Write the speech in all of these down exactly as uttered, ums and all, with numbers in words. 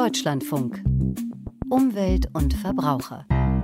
Deutschlandfunk. Umwelt und Verbraucher.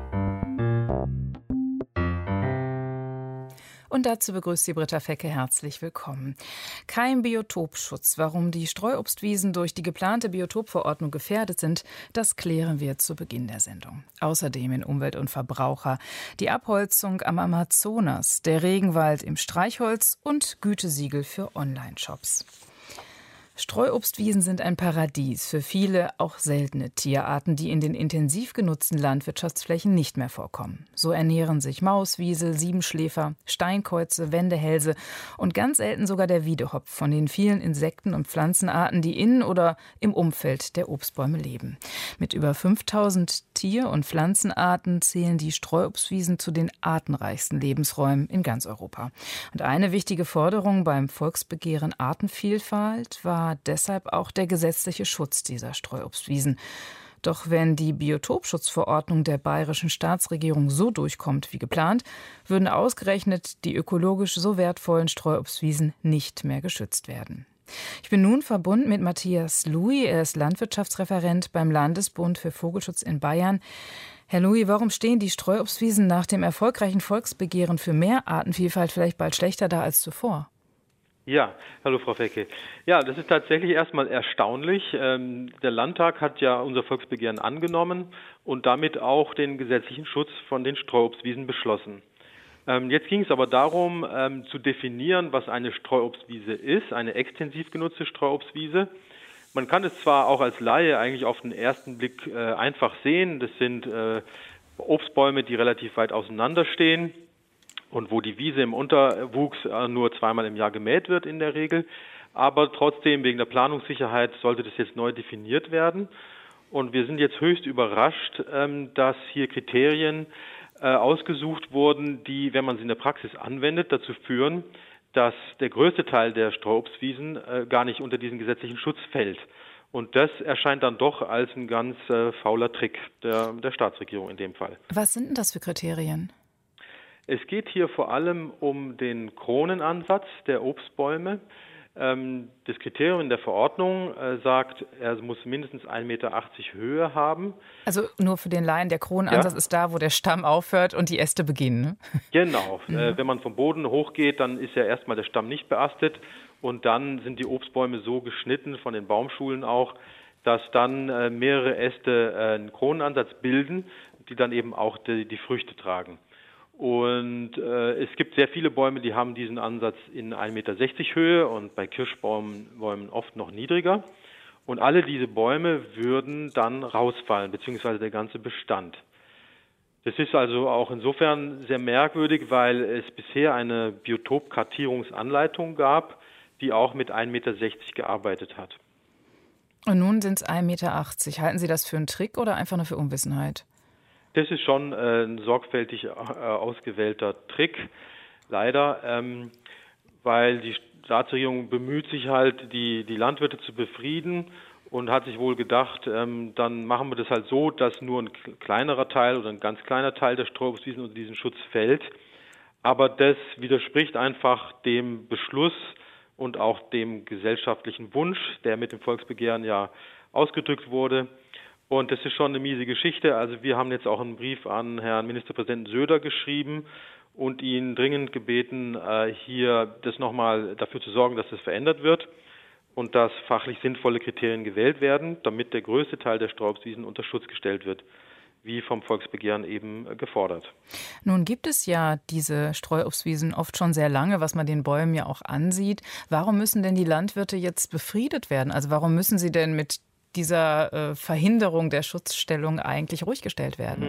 Und dazu begrüßt Sie Britta Fecke herzlich willkommen. Kein Biotopschutz. Warum die Streuobstwiesen durch die geplante Biotopverordnung gefährdet sind, das klären wir zu Beginn der Sendung. Außerdem in Umwelt und Verbraucher die Abholzung am Amazonas, der Regenwald im Streichholz und Gütesiegel für Online-Shops. Streuobstwiesen sind ein Paradies für viele, auch seltene Tierarten, die in den intensiv genutzten Landwirtschaftsflächen nicht mehr vorkommen. So ernähren sich Mauswiesel, Siebenschläfer, Steinkäuze, Wendehälse und ganz selten sogar der Wiedehopf von den vielen Insekten- und Pflanzenarten, die in oder im Umfeld der Obstbäume leben. Mit über fünftausend Tier- und Pflanzenarten zählen die Streuobstwiesen zu den artenreichsten Lebensräumen in ganz Europa. Und eine wichtige Forderung beim Volksbegehren Artenvielfalt war deshalb auch der gesetzliche Schutz dieser Streuobstwiesen. Doch wenn die Biotopschutzverordnung der bayerischen Staatsregierung so durchkommt wie geplant, würden ausgerechnet die ökologisch so wertvollen Streuobstwiesen nicht mehr geschützt werden. Ich bin nun verbunden mit Matthias Louis. Er ist Landwirtschaftsreferent beim Landesbund für Vogelschutz in Bayern. Herr Louis, warum stehen die Streuobstwiesen nach dem erfolgreichen Volksbegehren für mehr Artenvielfalt vielleicht bald schlechter da als zuvor? Ja, hallo Frau Fecke. Ja, das ist tatsächlich erstmal erstaunlich. Ähm, der Landtag hat ja unser Volksbegehren angenommen und damit auch den gesetzlichen Schutz von den Streuobstwiesen beschlossen. Ähm, jetzt ging es aber darum, ähm, zu definieren, was eine Streuobstwiese ist, eine extensiv genutzte Streuobstwiese. Man kann es zwar auch als Laie eigentlich auf den ersten Blick äh, einfach sehen. Das sind äh, Obstbäume, die relativ weit auseinander stehen und wo die Wiese im Unterwuchs nur zweimal im Jahr gemäht wird in der Regel. Aber trotzdem, wegen der Planungssicherheit, sollte das jetzt neu definiert werden. Und wir sind jetzt höchst überrascht, dass hier Kriterien ausgesucht wurden, die, wenn man sie in der Praxis anwendet, dazu führen, dass der größte Teil der Streuobstwiesen gar nicht unter diesen gesetzlichen Schutz fällt. Und das erscheint dann doch als ein ganz fauler Trick der, der Staatsregierung in dem Fall. Was sind denn das für Kriterien? Es geht hier vor allem um den Kronenansatz der Obstbäume. Das Kriterium in der Verordnung sagt, er muss mindestens ein Meter achtzig Höhe haben. Also nur für den Laien, der Kronenansatz ja. ist da, wo der Stamm aufhört und die Äste beginnen. Ne? Genau. Mhm. Wenn man vom Boden hochgeht, dann ist ja erstmal der Stamm nicht beastet und dann sind die Obstbäume so geschnitten, von den Baumschulen auch, dass dann mehrere Äste einen Kronenansatz bilden, die dann eben auch die, die Früchte tragen. Und äh, es gibt sehr viele Bäume, die haben diesen Ansatz in ein Meter sechzig Höhe und bei Kirschbäumen oft noch niedriger. Und alle diese Bäume würden dann rausfallen, beziehungsweise der ganze Bestand. Das ist also auch insofern sehr merkwürdig, weil es bisher eine Biotopkartierungsanleitung gab, die auch mit ein Meter sechzig gearbeitet hat. Und nun sind es ein Meter achtzig. Halten Sie das für einen Trick oder einfach nur für Unwissenheit? Das ist schon äh, ein sorgfältig äh, ausgewählter Trick, leider, ähm, weil die Staatsregierung bemüht sich halt, die, die Landwirte zu befrieden und hat sich wohl gedacht, ähm, dann machen wir das halt so, dass nur ein kleinerer Teil oder ein ganz kleiner Teil der Streuobstwiesen unter diesen Schutz fällt. Aber das widerspricht einfach dem Beschluss und auch dem gesellschaftlichen Wunsch, der mit dem Volksbegehren ja ausgedrückt wurde. Und das ist schon eine miese Geschichte. Also wir haben jetzt auch einen Brief an Herrn Ministerpräsidenten Söder geschrieben und ihn dringend gebeten, hier das nochmal dafür zu sorgen, dass das verändert wird und dass fachlich sinnvolle Kriterien gewählt werden, damit der größte Teil der Streuobstwiesen unter Schutz gestellt wird, wie vom Volksbegehren eben gefordert. Nun gibt es ja diese Streuobstwiesen oft schon sehr lange, was man den Bäumen ja auch ansieht. Warum müssen denn die Landwirte jetzt befriedet werden? Also warum müssen sie denn mit dieser äh, Verhinderung der Schutzstellung eigentlich ruhig gestellt werden?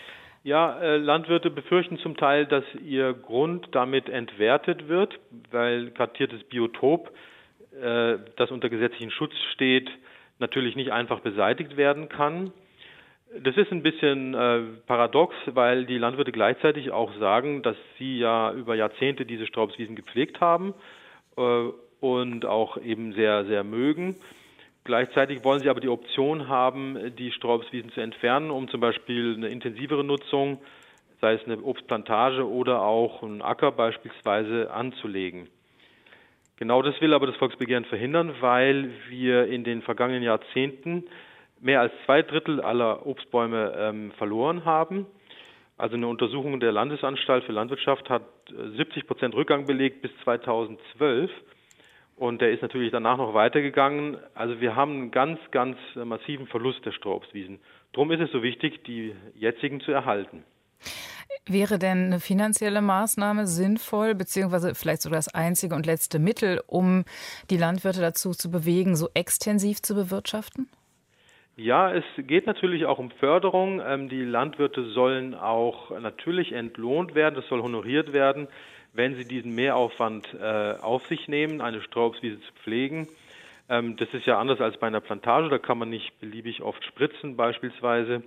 Ja, äh, Landwirte befürchten zum Teil, dass ihr Grund damit entwertet wird, weil kartiertes Biotop, äh, das unter gesetzlichen Schutz steht, natürlich nicht einfach beseitigt werden kann. Das ist ein bisschen äh, paradox, weil die Landwirte gleichzeitig auch sagen, dass sie ja über Jahrzehnte diese Streuobstwiesen gepflegt haben äh, und auch eben sehr, sehr mögen. Gleichzeitig wollen sie aber die Option haben, die Streuobstwiesen zu entfernen, um zum Beispiel eine intensivere Nutzung, sei es eine Obstplantage oder auch einen Acker beispielsweise, anzulegen. Genau das will aber das Volksbegehren verhindern, weil wir in den vergangenen Jahrzehnten mehr als zwei Drittel aller Obstbäume ähm, verloren haben. Also eine Untersuchung der Landesanstalt für Landwirtschaft hat siebzig Prozent Rückgang belegt bis zweitausendzwölf. Und der ist natürlich danach noch weitergegangen. Also wir haben einen ganz, ganz massiven Verlust der Streuobstwiesen. Darum ist es so wichtig, die jetzigen zu erhalten. Wäre denn eine finanzielle Maßnahme sinnvoll, beziehungsweise vielleicht sogar das einzige und letzte Mittel, um die Landwirte dazu zu bewegen, so extensiv zu bewirtschaften? Ja, es geht natürlich auch um Förderung. Die Landwirte sollen auch natürlich entlohnt werden, das soll honoriert werden, wenn sie diesen Mehraufwand äh, auf sich nehmen, eine Streuobstwiese zu pflegen. Ähm, das ist ja anders als bei einer Plantage, da kann man nicht beliebig oft spritzen beispielsweise.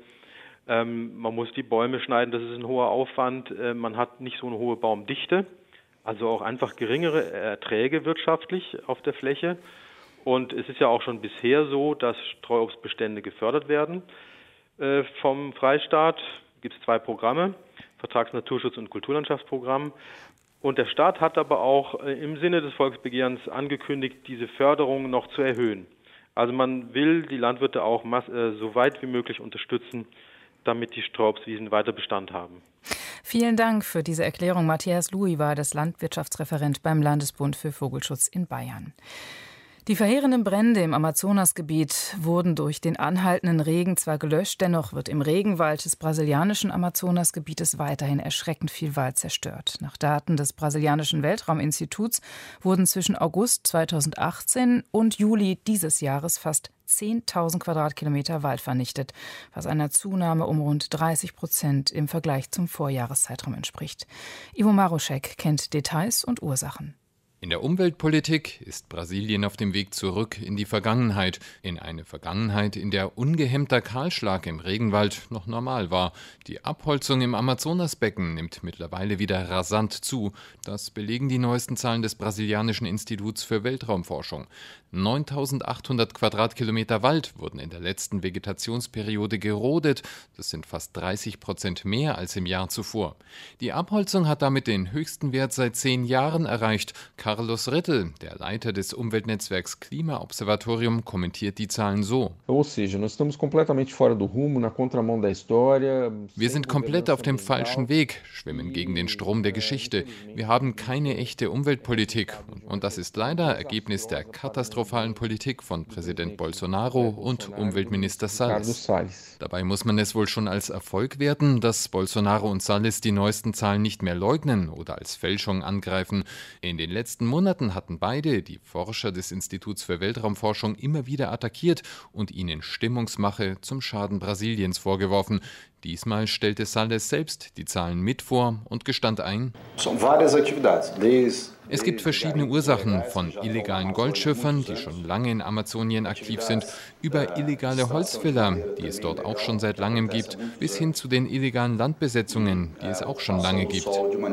Ähm, man muss die Bäume schneiden, das ist ein hoher Aufwand. Äh, man hat nicht so eine hohe Baumdichte, also auch einfach geringere Erträge wirtschaftlich auf der Fläche. Und es ist ja auch schon bisher so, dass Streuobstbestände gefördert werden äh, vom Freistaat. Es gibt zwei Programme, Vertragsnaturschutz- und Kulturlandschaftsprogramm. Und der Staat hat aber auch im Sinne des Volksbegehrens angekündigt, diese Förderung noch zu erhöhen. Also man will die Landwirte auch so weit wie möglich unterstützen, damit die Streuobstwiesen weiter Bestand haben. Vielen Dank für diese Erklärung. Matthias Louis war das Landwirtschaftsreferent beim Landesbund für Vogelschutz in Bayern. Die verheerenden Brände im Amazonasgebiet wurden durch den anhaltenden Regen zwar gelöscht, dennoch wird im Regenwald des brasilianischen Amazonasgebietes weiterhin erschreckend viel Wald zerstört. Nach Daten des brasilianischen Weltrauminstituts wurden zwischen August zweitausendachtzehn und Juli dieses Jahres fast zehntausend Quadratkilometer Wald vernichtet, was einer Zunahme um rund dreißig Prozent im Vergleich zum Vorjahreszeitraum entspricht. Ivo Maruszek kennt Details und Ursachen. In der Umweltpolitik ist Brasilien auf dem Weg zurück in die Vergangenheit, in eine Vergangenheit, in der ungehemmter Kahlschlag im Regenwald noch normal war. Die Abholzung im Amazonasbecken nimmt mittlerweile wieder rasant zu. Das belegen die neuesten Zahlen des brasilianischen Instituts für Weltraumforschung. neuntausendachthundert Quadratkilometer Wald wurden in der letzten Vegetationsperiode gerodet. Das sind fast dreißig Prozent mehr als im Jahr zuvor. Die Abholzung hat damit den höchsten Wert seit zehn Jahren erreicht. Carlos Rittel, der Leiter des Umweltnetzwerks Klimaobservatorium, kommentiert die Zahlen so. Wir sind komplett auf dem falschen Weg, schwimmen gegen den Strom der Geschichte. Wir haben keine echte Umweltpolitik. Und das ist leider Ergebnis der katastrophalen Politik von Präsident Bolsonaro und Umweltminister Salles. Dabei muss man es wohl schon als Erfolg werten, dass Bolsonaro und Salles die neuesten Zahlen nicht mehr leugnen oder als Fälschung angreifen. In den letzten Monaten hatten beide, die Forscher des Instituts für Weltraumforschung, immer wieder attackiert und ihnen Stimmungsmache zum Schaden Brasiliens vorgeworfen. Diesmal stellte Salles selbst die Zahlen mit vor und gestand ein: Es gibt verschiedene Ursachen, von illegalen Goldschürfern, die schon lange in Amazonien aktiv sind, über illegale Holzfäller, die es dort auch schon seit langem gibt, bis hin zu den illegalen Landbesetzungen, die es auch schon lange gibt.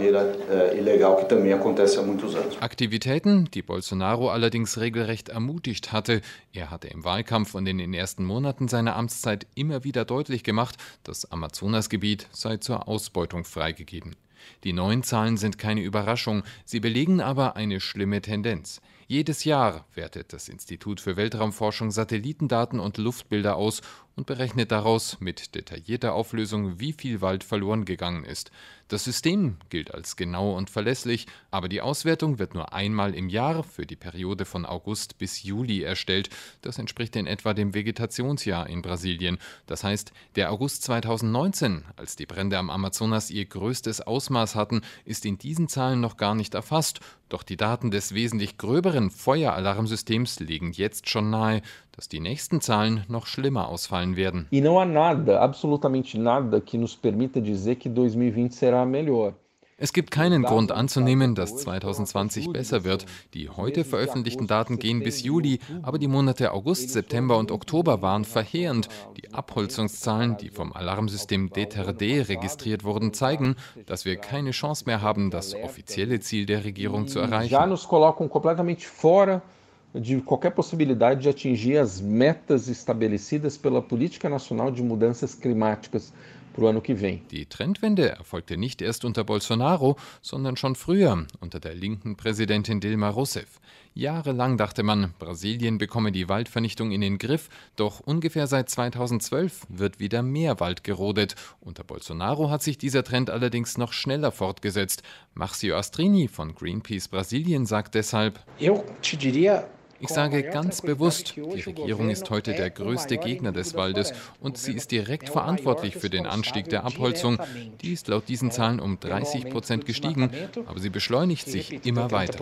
Aktivitäten, die Bolsonaro allerdings regelrecht ermutigt hatte. Er hatte im Wahlkampf und in den ersten Monaten seiner Amtszeit immer wieder deutlich gemacht, das Amazonasgebiet sei zur Ausbeutung freigegeben. Die neuen Zahlen sind keine Überraschung, sie belegen aber eine schlimme Tendenz. Jedes Jahr wertet das Institut für Weltraumforschung Satellitendaten und Luftbilder aus und berechnet daraus mit detaillierter Auflösung, wie viel Wald verloren gegangen ist. Das System gilt als genau und verlässlich, aber die Auswertung wird nur einmal im Jahr für die Periode von August bis Juli erstellt. Das entspricht in etwa dem Vegetationsjahr in Brasilien. Das heißt, der August zweitausendneunzehn, als die Brände am Amazonas ihr größtes Ausmaß hatten, ist in diesen Zahlen noch gar nicht erfasst. Doch die Daten des wesentlich gröberen Feueralarmsystems legen jetzt schon nahe, dass die nächsten Zahlen noch schlimmer ausfallen werden. E não há nada, absolutamente nada, que nos permita dizer que dois mil e vinte será melhor. Es gibt keinen Grund anzunehmen, dass zweitausendzwanzig besser wird. Die heute veröffentlichten Daten gehen bis Juli, aber die Monate August, September und Oktober waren verheerend. Die Abholzungszahlen, die vom Alarmsystem D T R D registriert wurden, zeigen, dass wir keine Chance mehr haben, das offizielle Ziel der Regierung zu erreichen. Já nos colocam completamente fora de qualquer possibilidade de atingir as metas estabelecidas pela Política Nacional de Mudanças Climáticas para o ano que vem. Die Trendwende erfolgte nicht erst unter Bolsonaro, sondern schon früher unter der linken Präsidentin Dilma Rousseff. Jahrelang dachte man, Brasilien bekomme die Waldvernichtung in den Griff, doch ungefähr seit zweitausendzwölf wird wieder mehr Wald gerodet. Unter Bolsonaro hat sich dieser Trend allerdings noch schneller fortgesetzt. Marcio Astrini von Greenpeace Brasilien sagt deshalb: Ich sage ganz bewusst, die Regierung ist heute der größte Gegner des Waldes und sie ist direkt verantwortlich für den Anstieg der Abholzung. Die ist laut diesen Zahlen um dreißig Prozent gestiegen, aber sie beschleunigt sich immer weiter.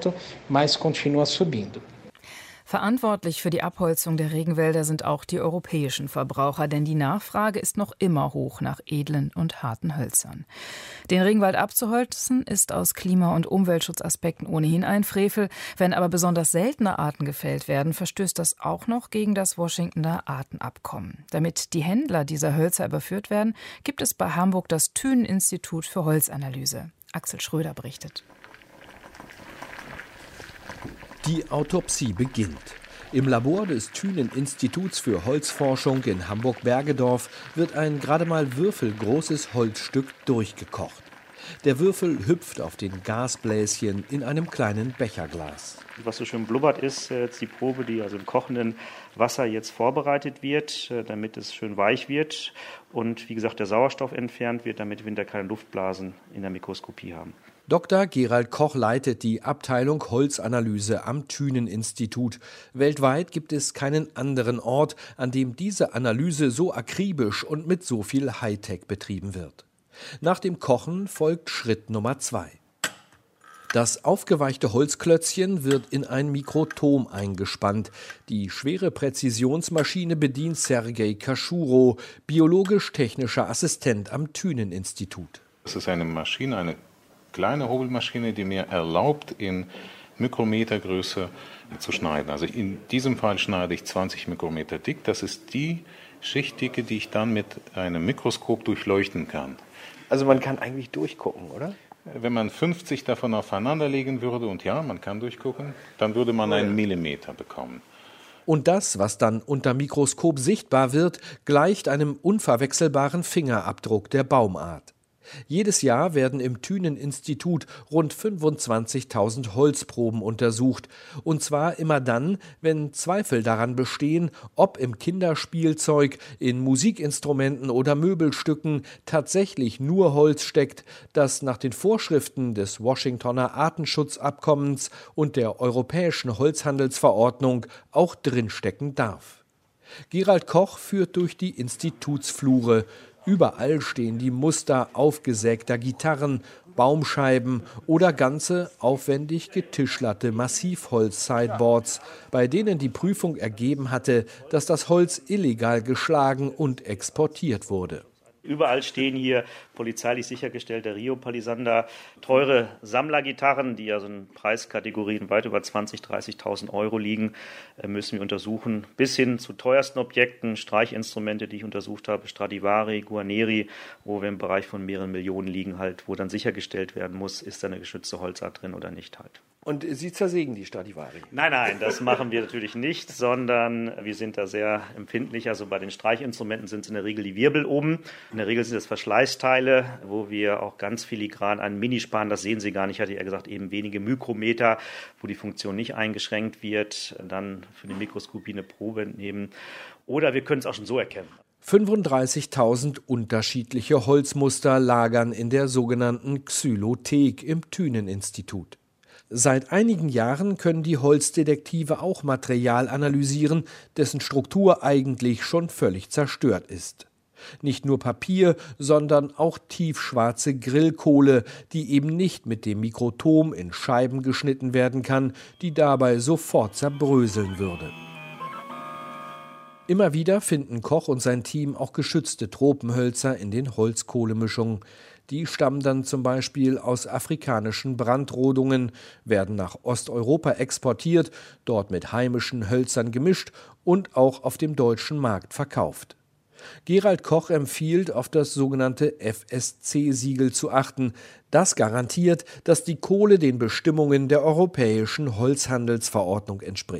Verantwortlich für die Abholzung der Regenwälder sind auch die europäischen Verbraucher, denn die Nachfrage ist noch immer hoch nach edlen und harten Hölzern. Den Regenwald abzuholzen ist aus Klima- und Umweltschutzaspekten ohnehin ein Frevel. Wenn aber besonders seltene Arten gefällt werden, verstößt das auch noch gegen das Washingtoner Artenabkommen. Damit die Händler dieser Hölzer überführt werden, gibt es bei Hamburg das Thünen-Institut für Holzanalyse. Axel Schröder berichtet. Die Autopsie beginnt. Im Labor des Thünen-Instituts für Holzforschung in Hamburg-Bergedorf wird ein gerade mal würfelgroßes Holzstück durchgekocht. Der Würfel hüpft auf den Gasbläschen in einem kleinen Becherglas. Was so schön blubbert ist, jetzt die Probe, die also im kochenden Wasser jetzt vorbereitet wird, damit es schön weich wird und wie gesagt der Sauerstoff entfernt wird, damit wir hinterher keine Luftblasen in der Mikroskopie haben. Doktor Gerald Koch leitet die Abteilung Holzanalyse am Thünen-Institut. Weltweit gibt es keinen anderen Ort, an dem diese Analyse so akribisch und mit so viel Hightech betrieben wird. Nach dem Kochen folgt Schritt Nummer zwei. Das aufgeweichte Holzklötzchen wird in ein Mikrotom eingespannt. Die schwere Präzisionsmaschine bedient Sergei Kaschuro, biologisch-technischer Assistent am Thünen-Institut. Das ist eine Maschine, eine kleine Hobelmaschine, die mir erlaubt, in Mikrometergröße zu schneiden. Also in diesem Fall schneide ich zwanzig Mikrometer dick. Das ist die Schichtdicke, die ich dann mit einem Mikroskop durchleuchten kann. Also man kann eigentlich durchgucken, oder? Wenn man fünfzig davon aufeinander legen würde, und ja, man kann durchgucken, dann würde man einen Millimeter bekommen. Und das, was dann unter Mikroskop sichtbar wird, gleicht einem unverwechselbaren Fingerabdruck der Baumart. Jedes Jahr werden im Thünen-Institut rund fünfundzwanzigtausend Holzproben untersucht. Und zwar immer dann, wenn Zweifel daran bestehen, ob im Kinderspielzeug, in Musikinstrumenten oder Möbelstücken tatsächlich nur Holz steckt, das nach den Vorschriften des Washingtoner Artenschutzabkommens und der Europäischen Holzhandelsverordnung auch drinstecken darf. Gerald Koch führt durch die Institutsflure. Überall stehen die Muster aufgesägter Gitarren, Baumscheiben oder ganze, aufwendig getischlerte Massivholz-Sideboards, bei denen die Prüfung ergeben hatte, dass das Holz illegal geschlagen und exportiert wurde. Überall stehen hier polizeilich sichergestellte Rio-Palisander, teure Sammlergitarren, die also in Preiskategorien weit über zwanzigtausend, dreißigtausend Euro liegen, müssen wir untersuchen. Bis hin zu teuersten Objekten, Streichinstrumente, die ich untersucht habe, Stradivari, Guarneri, wo wir im Bereich von mehreren Millionen liegen, halt, wo dann sichergestellt werden muss, ist da eine geschützte Holzart drin oder nicht halt. Und Sie zersägen die Stradivari? Nein, nein, das machen wir natürlich nicht, sondern wir sind da sehr empfindlich. Also bei den Streichinstrumenten sind es in der Regel die Wirbel oben. In der Regel sind es Verschleißteile, wo wir auch ganz filigran einen Minispan, das sehen Sie gar nicht, hatte ich ja gesagt, eben wenige Mikrometer, wo die Funktion nicht eingeschränkt wird, dann für die Mikroskopie eine Probe entnehmen. Oder wir können es auch schon so erkennen. fünfunddreißigtausend unterschiedliche Holzmuster lagern in der sogenannten Xylothek im Thünen-Institut. Seit einigen Jahren können die Holzdetektive auch Material analysieren, dessen Struktur eigentlich schon völlig zerstört ist. Nicht nur Papier, sondern auch tiefschwarze Grillkohle, die eben nicht mit dem Mikrotom in Scheiben geschnitten werden kann, die dabei sofort zerbröseln würde. Immer wieder finden Koch und sein Team auch geschützte Tropenhölzer in den Holzkohlemischungen. Die stammen dann zum Beispiel aus afrikanischen Brandrodungen, werden nach Osteuropa exportiert, dort mit heimischen Hölzern gemischt und auch auf dem deutschen Markt verkauft. Gerald Koch empfiehlt, auf das sogenannte F S C-Siegel zu achten. Das garantiert, dass die Kohle den Bestimmungen der Europäischen Holzhandelsverordnung entspricht.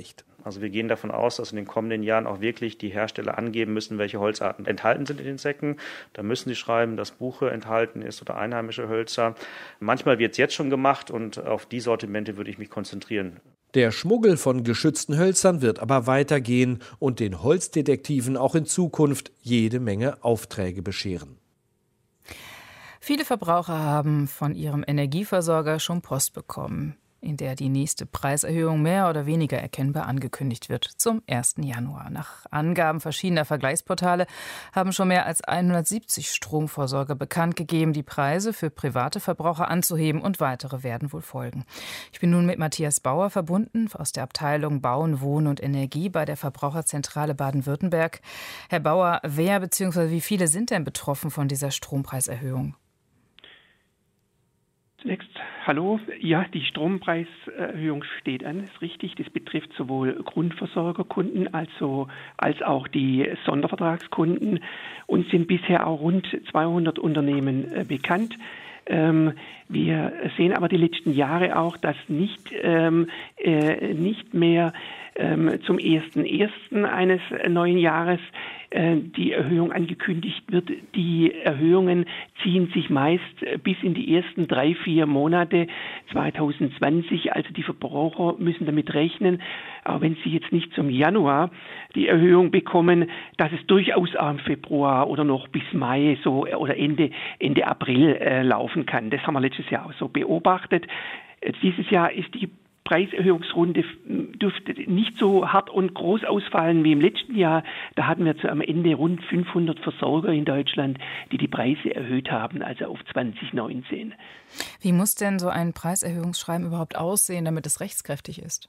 Also wir gehen davon aus, dass in den kommenden Jahren auch wirklich die Hersteller angeben müssen, welche Holzarten enthalten sind in den Säcken. Da müssen sie schreiben, dass Buche enthalten ist oder einheimische Hölzer. Manchmal wird es jetzt schon gemacht und auf die Sortimente würde ich mich konzentrieren. Der Schmuggel von geschützten Hölzern wird aber weitergehen und den Holzdetektiven auch in Zukunft jede Menge Aufträge bescheren. Viele Verbraucher haben von ihrem Energieversorger schon Post bekommen, in der die nächste Preiserhöhung mehr oder weniger erkennbar angekündigt wird zum ersten Januar. Nach Angaben verschiedener Vergleichsportale haben schon mehr als hundertsiebzig Stromversorger bekannt gegeben, die Preise für private Verbraucher anzuheben, und weitere werden wohl folgen. Ich bin nun mit Matthias Bauer verbunden aus der Abteilung Bauen, Wohnen und Energie bei der Verbraucherzentrale Baden-Württemberg. Herr Bauer, wer bzw. wie viele sind denn betroffen von dieser Strompreiserhöhung? Zunächst, hallo. Ja, die Strompreiserhöhung steht an, ist richtig. Das betrifft sowohl Grundversorgerkunden also, als auch die Sondervertragskunden. Uns sind bisher auch rund zweihundert Unternehmen äh, bekannt. Ähm, wir sehen aber die letzten Jahre auch, dass nicht, ähm, äh, nicht mehr ähm, zum ersten ersten eines neuen Jahres äh, die Erhöhung angekündigt wird. Die Erhöhungen ziehen sich meist bis in die ersten drei, vier Monate zwanzig zwanzig. Also die Verbraucher müssen damit rechnen, auch wenn sie jetzt nicht zum Januar die Erhöhung bekommen, dass es durchaus auch im Februar oder noch bis Mai so oder Ende, Ende April äh, laufen kann. Das haben wir letztes Jahr auch so beobachtet. Äh, dieses Jahr ist die Preiserhöhungsrunde dürfte nicht so hart und groß ausfallen wie im letzten Jahr. Da hatten wir zu am Ende rund fünfhundert Versorger in Deutschland, die die Preise erhöht haben, also auf zwanzig neunzehn. Wie muss denn so ein Preiserhöhungsschreiben überhaupt aussehen, damit es rechtskräftig ist?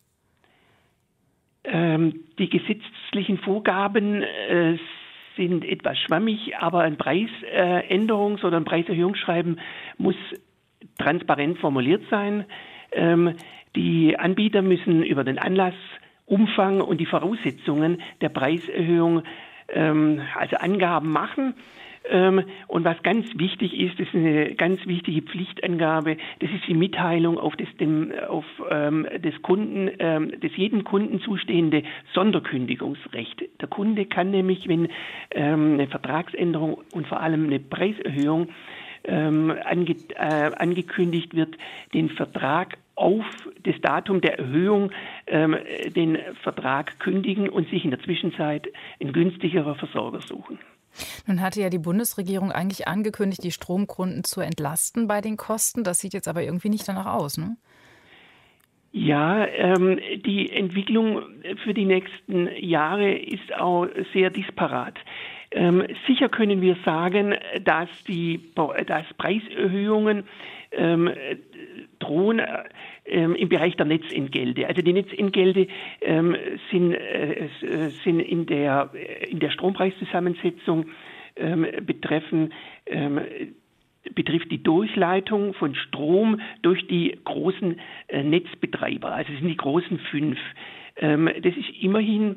Ähm, die gesetzlichen Vorgaben äh, sind etwas schwammig, aber ein Preisänderungs- oder ein Preiserhöhungsschreiben muss transparent formuliert sein. Ähm, Die Anbieter müssen über den Anlass, Umfang und die Voraussetzungen der Preiserhöhung ähm, also Angaben machen. Ähm, und was ganz wichtig ist, das ist eine ganz wichtige Pflichtangabe, das ist die Mitteilung auf das dem auf ähm, des Kunden, ähm, des jedem Kunden zustehende Sonderkündigungsrecht. Der Kunde kann nämlich, wenn ähm, eine Vertragsänderung und vor allem eine Preiserhöhung ähm, ange, äh, angekündigt wird, den Vertrag auf das Datum der Erhöhung ähm, den Vertrag kündigen und sich in der Zwischenzeit ein günstigerer Versorger suchen. Nun hatte ja die Bundesregierung eigentlich angekündigt, die Stromkunden zu entlasten bei den Kosten. Das sieht jetzt aber irgendwie nicht danach aus, ne? Ja, ähm, die Entwicklung für die nächsten Jahre ist auch sehr disparat. Ähm, sicher können wir sagen, dass die dass Preiserhöhungen ähm, drohen ähm, im Bereich der Netzentgelte. Also die Netzentgelte ähm, sind, äh, sind in der in der Strompreiszusammensetzung ähm, betreffen ähm, betrifft die Durchleitung von Strom durch die großen äh, Netzbetreiber. Also es sind die großen fünf. Ähm, das ist immerhin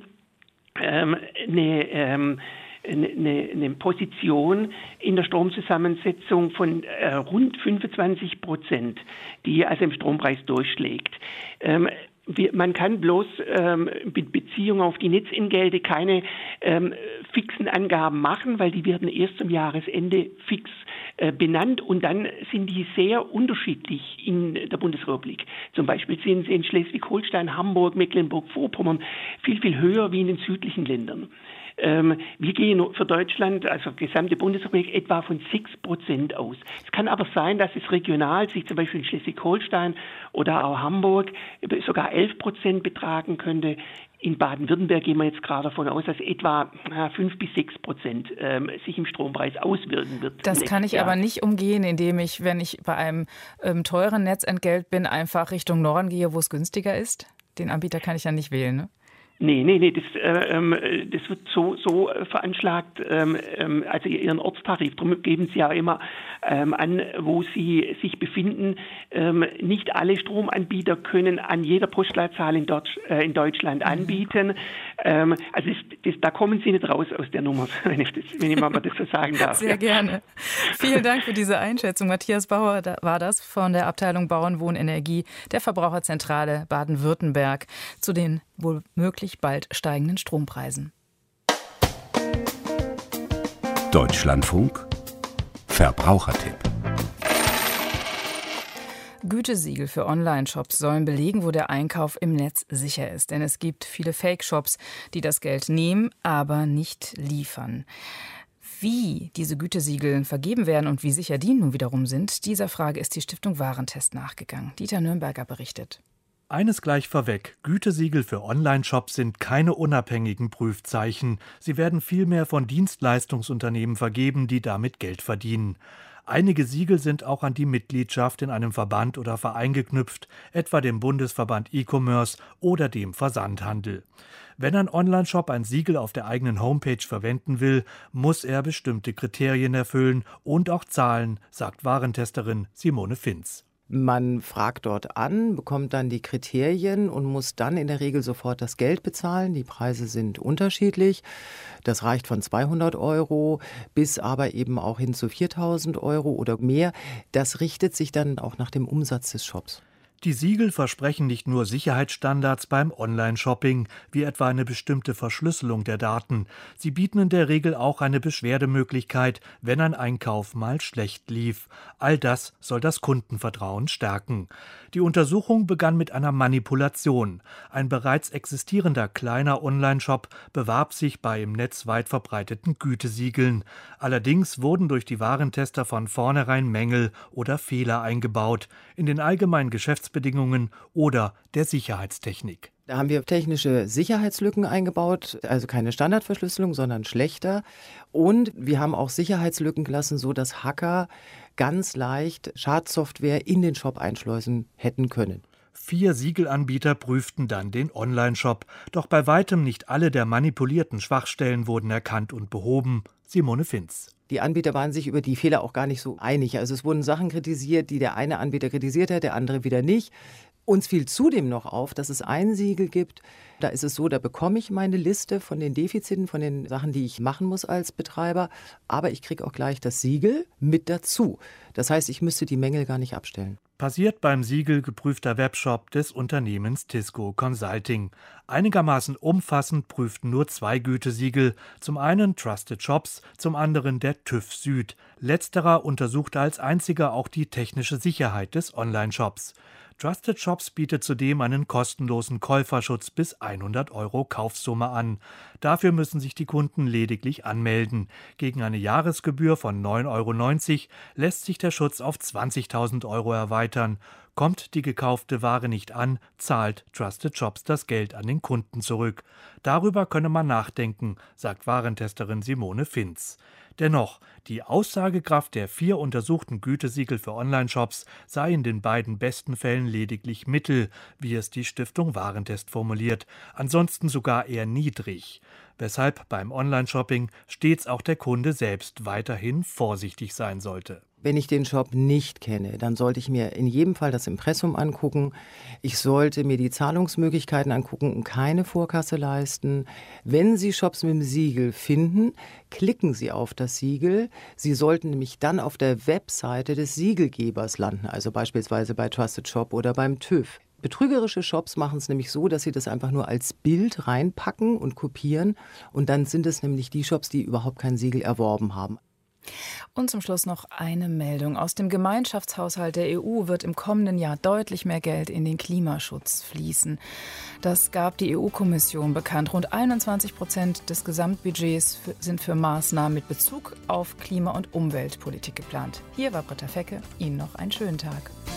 ähm, eine ähm, Eine, eine Position in der Stromzusammensetzung von äh, rund fünfundzwanzig Prozent, die also im Strompreis durchschlägt. Ähm, wir, man kann bloß ähm, mit Beziehung auf die Netzentgelte keine ähm, fixen Angaben machen, weil die werden erst zum Jahresende fix äh, benannt und dann sind die sehr unterschiedlich in der Bundesrepublik. Zum Beispiel sind sie in Schleswig-Holstein, Hamburg, Mecklenburg-Vorpommern viel, viel höher wie in den südlichen Ländern. Ähm, wir gehen für Deutschland, also gesamte Bundesrepublik, etwa von sechs Prozent aus. Es kann aber sein, dass es regional sich zum Beispiel in Schleswig-Holstein oder auch Hamburg sogar elf Prozent betragen könnte. In Baden-Württemberg gehen wir jetzt gerade davon aus, dass etwa fünf bis sechs Prozent ähm, sich im Strompreis auswirken wird. Das kann ich Jahr. aber nicht umgehen, indem ich, wenn ich bei einem ähm, teuren Netzentgelt bin, einfach Richtung Norden gehe, wo es günstiger ist. Den Anbieter kann ich ja nicht wählen, ne? Nee, nee, nee, das, äh, das wird so, so veranschlagt, ähm, also Ihren Ortstarif. Darum geben Sie ja immer ähm, an, wo Sie sich befinden. Ähm, nicht alle Stromanbieter können an jeder Postleitzahl in, Deutsch, äh, in Deutschland anbieten. Ähm, also das, das, da kommen Sie nicht raus aus der Nummer, wenn ich, das, wenn ich mal das so sagen darf. Sehr ja. gerne. Vielen Dank für diese Einschätzung. Matthias Bauer war das von der Abteilung Bauen, Wohnen, Energie der Verbraucherzentrale Baden-Württemberg zu den womöglich bald steigenden Strompreisen. Deutschlandfunk Verbrauchertipp. Gütesiegel für Online-Shops sollen belegen, wo der Einkauf im Netz sicher ist. Denn es gibt viele Fake-Shops, die das Geld nehmen, aber nicht liefern. Wie diese Gütesiegel vergeben werden und wie sicher die nun wiederum sind, dieser Frage ist die Stiftung Warentest nachgegangen. Dieter Nürnberger berichtet. Eines gleich vorweg, Gütesiegel für Online-Shops sind keine unabhängigen Prüfzeichen. Sie werden vielmehr von Dienstleistungsunternehmen vergeben, die damit Geld verdienen. Einige Siegel sind auch an die Mitgliedschaft in einem Verband oder Verein geknüpft, etwa dem Bundesverband E-Commerce oder dem Versandhandel. Wenn ein Online-Shop ein Siegel auf der eigenen Homepage verwenden will, muss er bestimmte Kriterien erfüllen und auch zahlen, sagt Warentesterin Simone Finz. Man fragt dort an, bekommt dann die Kriterien und muss dann in der Regel sofort das Geld bezahlen. Die Preise sind unterschiedlich. Das reicht von zweihundert Euro bis aber eben auch hin zu viertausend Euro oder mehr. Das richtet sich dann auch nach dem Umsatz des Shops. Die Siegel versprechen nicht nur Sicherheitsstandards beim Online-Shopping, wie etwa eine bestimmte Verschlüsselung der Daten. Sie bieten in der Regel auch eine Beschwerdemöglichkeit, wenn ein Einkauf mal schlecht lief. All das soll das Kundenvertrauen stärken. Die Untersuchung begann mit einer Manipulation. Ein bereits existierender kleiner Online-Shop bewarb sich bei im Netz weit verbreiteten Gütesiegeln. Allerdings wurden durch die Warentester von vornherein Mängel oder Fehler eingebaut in den allgemeinen Geschäftsbedingungen oder der Sicherheitstechnik. Da haben wir technische Sicherheitslücken eingebaut, also keine Standardverschlüsselung, sondern schlechter. Und wir haben auch Sicherheitslücken gelassen, so dass Hacker ganz leicht Schadsoftware in den Shop einschleusen hätten können. Vier Siegelanbieter prüften dann den Online-Shop. Doch bei weitem nicht alle der manipulierten Schwachstellen wurden erkannt und behoben. Simone Finz. Die Anbieter waren sich über die Fehler auch gar nicht so einig. Also es wurden Sachen kritisiert, die der eine Anbieter kritisiert hat, der andere wieder nicht. Uns fiel zudem noch auf, dass es ein Siegel gibt, da ist es so, da bekomme ich meine Liste von den Defiziten, von den Sachen, die ich machen muss als Betreiber, aber ich kriege auch gleich das Siegel mit dazu. Das heißt, ich müsste die Mängel gar nicht abstellen. Passiert beim Siegel geprüfter Webshop des Unternehmens Tisco Consulting. Einigermaßen umfassend prüften nur zwei Gütesiegel, zum einen Trusted Shops, zum anderen der TÜV Süd. Letzterer untersuchte als einziger auch die technische Sicherheit des Online-Shops. Trusted Shops bietet zudem einen kostenlosen Käuferschutz bis hundert Euro Kaufsumme an. Dafür müssen sich die Kunden lediglich anmelden. Gegen eine Jahresgebühr von neun Euro neunzig lässt sich der Schutz auf zwanzigtausend Euro erweitern. Kommt die gekaufte Ware nicht an, zahlt Trusted Shops das Geld an den Kunden zurück. Darüber könne man nachdenken, sagt Warentesterin Simone Finz. Dennoch, die Aussagekraft der vier untersuchten Gütesiegel für Online-Shops sei in den beiden besten Fällen lediglich mittel, wie es die Stiftung Warentest formuliert, ansonsten sogar eher niedrig. Weshalb beim Online-Shopping stets auch der Kunde selbst weiterhin vorsichtig sein sollte. Wenn ich den Shop nicht kenne, dann sollte ich mir in jedem Fall das Impressum angucken. Ich sollte mir die Zahlungsmöglichkeiten angucken und keine Vorkasse leisten. Wenn Sie Shops mit dem Siegel finden, klicken Sie auf das Siegel. Sie sollten nämlich dann auf der Webseite des Siegelgebers landen, also beispielsweise bei Trusted Shop oder beim TÜV. Betrügerische Shops machen es nämlich so, dass sie das einfach nur als Bild reinpacken und kopieren. Und dann sind es nämlich die Shops, die überhaupt kein Siegel erworben haben. Und zum Schluss noch eine Meldung. Aus dem Gemeinschaftshaushalt der E U wird im kommenden Jahr deutlich mehr Geld in den Klimaschutz fließen. Das gab die E U-Kommission bekannt. Rund einundzwanzig Prozent des Gesamtbudgets sind für Maßnahmen mit Bezug auf Klima- und Umweltpolitik geplant. Hier war Britta Fecke. Ihnen noch einen schönen Tag.